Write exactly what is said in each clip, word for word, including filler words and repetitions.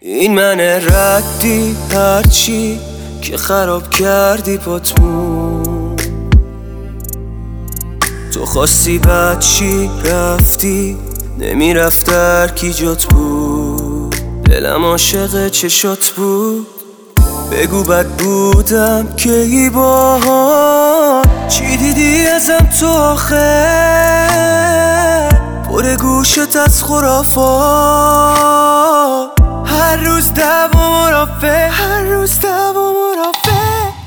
این من ردی هرچی که خراب کردی پاتمون. تو خواستی بد چی رفتی نمیرفت در کی جات بود. دلم عاشق چشات بود بگو بد بودم که ای باها. چی دیدی ازم تو آخه پر گوشت از خرافات. هر روز دعوا مرافع هر روز دعوا مرافع.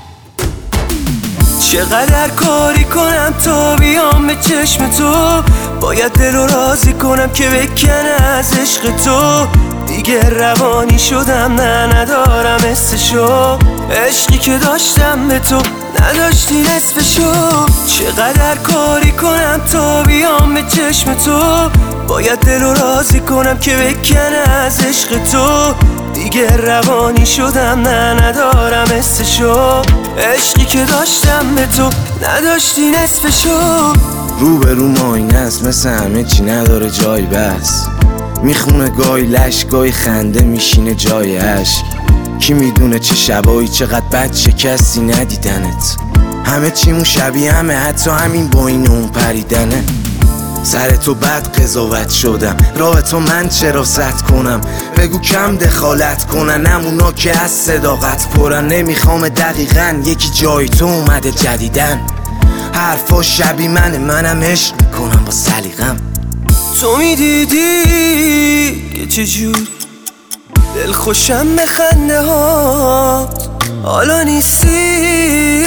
چقدر کاری کنم تا بیام به چشم تو. باید دل رو راضی کنم که بکنه از عشق تو. دیگه روانی شدم نه ندارم حسشو. عشقی که داشتم به تو نداشتی نصفشو. چقدر کاری کنم تا بیام به چشم تو. باید دل رو راضی کنم که بکنه از عشق تو. دیگه روانی شدم نه ندارم حسشو. عشقی که داشتم به تو نداشتی نصفشو. رو به رو ماینه است مثل همه چی نداره جای بس. میخونه گای لش گای خنده میشینه جای عشق. کی میدونه چه شبایی چقدر بد چه کسی ندیدنت. همه چیمون شبیه همه حتی همین با این اون پریدنه. سر تو بد قضاوت شدم راه تو من چرا زد کنم. بگو کم دخالت کنن همونا که از صداقت پرن. نمیخوام دقیقا یکی جای تو اومده جدیدن. حرفا شبیه منه منم عشق میکنم با سلیقم. تو میدیدی که چجوری دل خوشم به خنده هات. حالا نیستی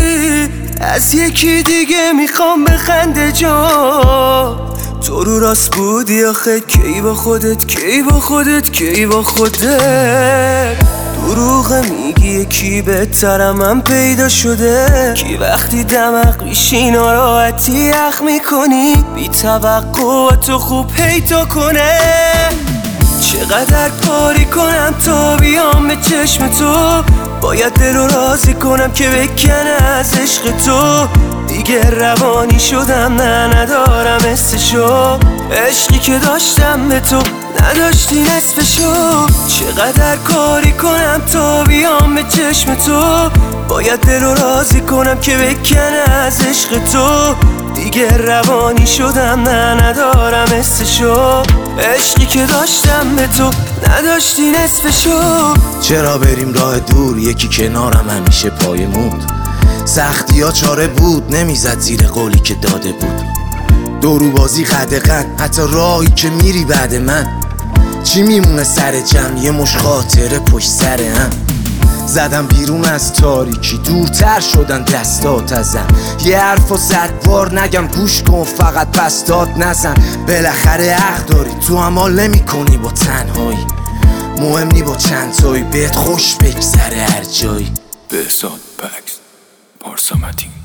از یکی دیگه میخوام بخنده جا. تو رو راست بودی آخه کی با خودت کی با خودت کی با خودت. دروغ میگی یکی بهترم من پیدا شده. کی وقتی دمق میشی ناراحتی یخ میکنی. بی توقع تو خوب پیدا کنه. چقدر کاری کنم تا بیام به چشم تو. باید دل رو راضی کنم که بکنه از عشق تو. دیگه روانی شدم نه ندارم حسشو. عشقی که داشتم به تو نداشتی نصفشو. چقدر کاری کنم تا بیام به چشم تو. باید دل رو راضی کنم که بکنه از عشق تو. دیگه روانی شدم نه ندارم حسشو. عشقی که داشتم به تو نداشتی نصفشو. چرا بریم راه دور یکی کنارم همیشه پایمون. سختی ها چاره بود نمیزد زیر قولی که داده بود. دورو بازی قدقن حتی راهی که میری بعد من. چی میمونه سر جمع یه مش خاطره پشت سر هم. زدم بیرون از تاریکی دورتر شدن دستات ازم. یه حرف و صد بار نگم گوش کن فقط پس داد نزن. بالاخره حق داری تو هم حال نمی کنی با تنهایی. مهم نی با چند تایی بهت خوش بگذره هر جایی. بهزاد پکس پارسا متین.